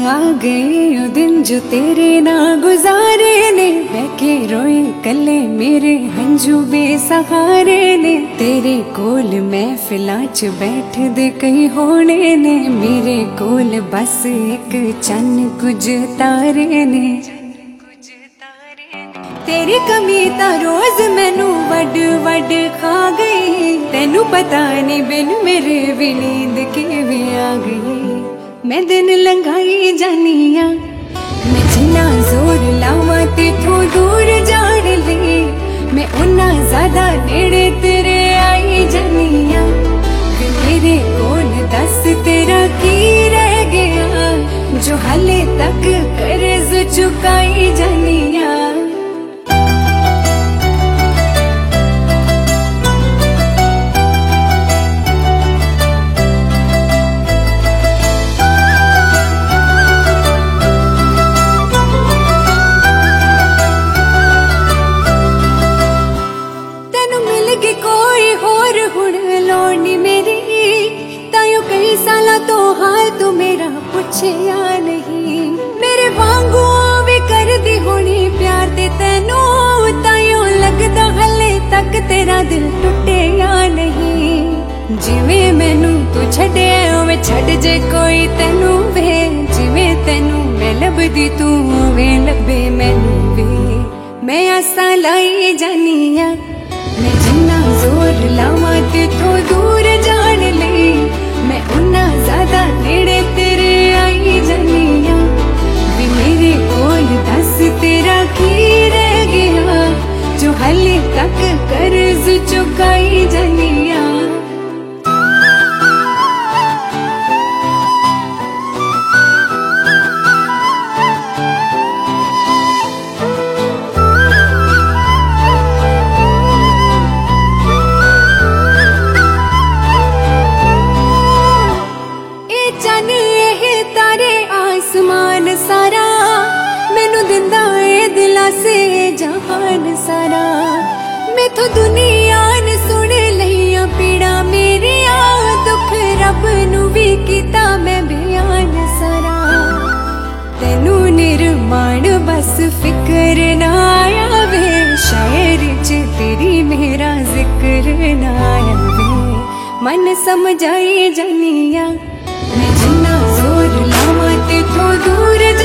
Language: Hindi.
आ गए वो दिन जो तेरे ना गुजारे ने, बहके रोए कले मेरे हंजू बेसहारे ने। तेरे कोल महफिलां च बैठ दे कई होने ने, मेरे कोल बस एक चन्न कुछ तारे ने। तेरी कमी ता रोज मैनू वड वड खा गई, तेनू पता नहीं बिन मेरे भी नींद किवें आ गई। मैं दिन लंघाई जानिया, मैं जिन्ना जोर लावां तेथों दूर जान ले, मैं उन्ना ज्यादा नेड़े तेरे आई जानिया। मेरे कोल दस तेरा की रह गया, जो हाले तक कर्ज चुकाई जानिया। तो हाल तू मेरा पूछे या नहीं, मेरे वांगू भी कर दी होनी प्यार ते तेनू, ताइयों लगदा हले तक तेरा दिल टुटे या नहीं। जिवें मैनू तू छड़े उवें छड़ जे कोई तेनू वे, जिवें तेनू मैं लभदी तू उवें लभे मैनू वे। मैं आसां लाई जानिया, मैं जिन्ना जोर लावां तेथों दूर जान ले, मैं उन्ना ज्यादा नेड़े तेरे आई जानिया। भी मेरे कोल दस तेरा की रह गया, जो हाले तक कर्ज चुकाई जानिया। आसमान सारा मैनू दिंदा ए दिलासे जहान सारा, मैथों दुनिया ने सुन लईया पीड़ा मेरिया, दुख रब नू भी कीता मैं बयान सारा। तेनू निर्माण बस फिक्र ना आया वे, शायर च तेरी मेरा जिक्र ना आया वे। मन समझाई जानिया, मैं जिन्ना जोर लावां तेथों दूर